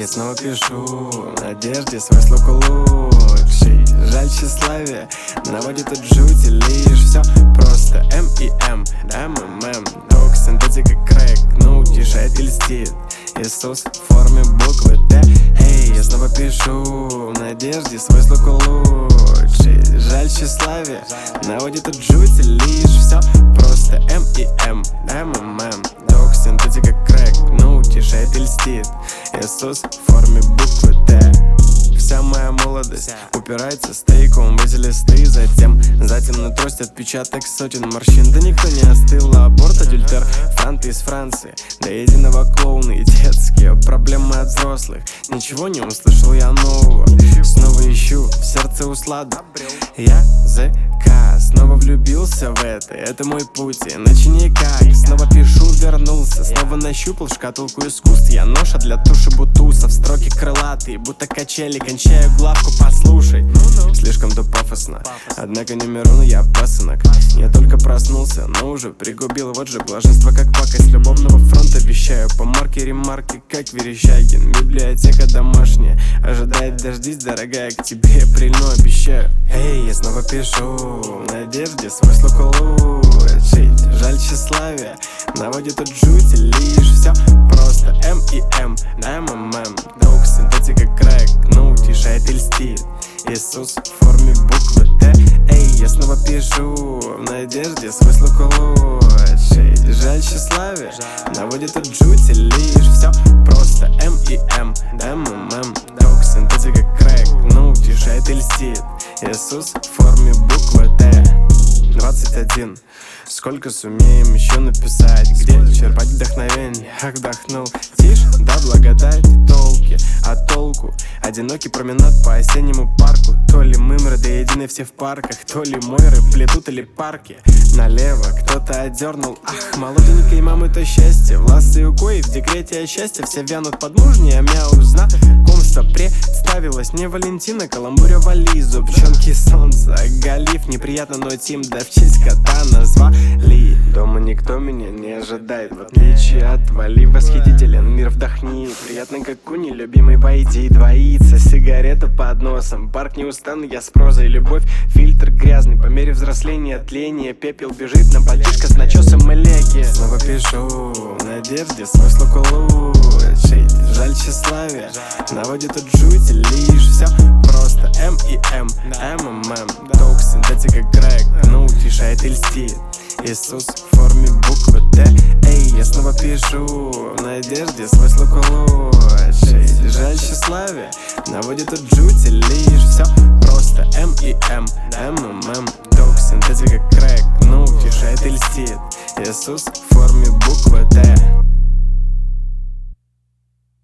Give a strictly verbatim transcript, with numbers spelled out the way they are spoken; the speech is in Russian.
я снова пишу в надежде свой слог улучшить. Жаль, тщеславие наводит от жути лишь. Все просто М и М, М М М. Ток, синтетика, крэк, но утешает и льстит Иисус в форме буквы Т. Эй, я снова пишу в надежде свой слог улучшить. Жаль, тщеславие наводит от жути лишь. Все просто М и М, М М М. Ток, синтетика, крэк, но утешает и льстит Иисус в форме буквы Т. Вся моя молодость упирается стейком в эти листы. Затем, затем на трость отпечаток сотен морщин. Да никто не остыл, а аборт, адюльтер, франты из Франции. До единого клоуны и детские проблемы от взрослых. Ничего не услышал я нового. Снова ищу в сердце услады языка. Снова влюбился в это, это мой путь, иначе никак. Снова пишу, вернулся, снова нащупал шкатулку искусств. Я ноша для туши бутусов, строки крылатые, будто качели. Кончаю главку, послушай. Слишком-то пафосно, однако не мирно, я пасынок. Я только проснулся, но уже пригубил. Вот же блаженство, как пакость любовного фронта. Вещаю по марке ремарки, как Верещагин. Библиотека домашняя ожидает, дождись, дорогая, к тебе прильну, обещаю. Эй, я снова пишу в надежде свой слог улучшить. Жаль, тщеславие наводит от жути лишь. Все просто М и М, М М М. Ток, синтетика, крэк, но утешает и льстит Иисус в форме буквы Т. Эй, я снова пишу в надежде свой слог улучшить. Жаль, тщеславие наводит от жути лишь. Все просто М и М, М М М. Ток, синтетика, крэк, но утешает и льстит Иисус в форме буквы Т. двадцать один. Сколько сумеем еще написать? Где черпать вдохновение? Ах, вдохнул. Тише, да, благодать и толки. А толку? Одинокий променад по осеннему парку. То ли мымры да едины все в парках, то ли мойры плетут или парки. Налево кто-то одернул. Ах, молоденькой мамы то счастье. Власы укои в декрете о счастье. Все вянут под мужней, а мяу знакомство представилась мне Валентина. Каламбуря вали, зубчонки солнца. Галиф неприятно, но Тим, да в честь кота назвали. Дома никто меня не ожидает, в отличие от Вали. Восхитителен мир, вдохни. Приятно, как у нелюбимой войди. Двоится сигарета под носом. Парк не устану, я с прозой. Любовь, фильтр грязный. По мере взросления, тления, пепел бежит на пальчишко с начесом и леки. Снова пишу в надежде свой слог улучшить. Жаль, тщеславие наводит от жути лишь. Все просто М и М, М М М. Ток, синтетика, крэк, но утешает и льстит Иисус в форме буквы Т. Эй, я снова пишу в надежде свой слог улучшить. Жаль, тщеславие наводит от жути лишь. Все просто М и М, М М М. Ток, синтетика, крэк, но утешает и льстит Иисус в форме буквы Т.